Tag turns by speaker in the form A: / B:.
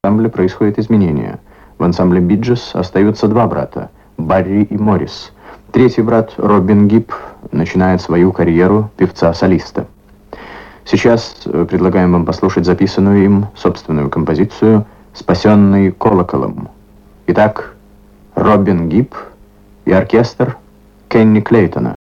A: ансамбле происходят изменения. В ансамбле Биджес остаются два брата – Барри и Моррис. Третий брат, Робин Гибб, начинает свою карьеру певца-солиста. Сейчас предлагаем вам послушать записанную им собственную композицию «Спасенный колоколом». Итак, Робин Гибб и оркестр Кенни Клейтона.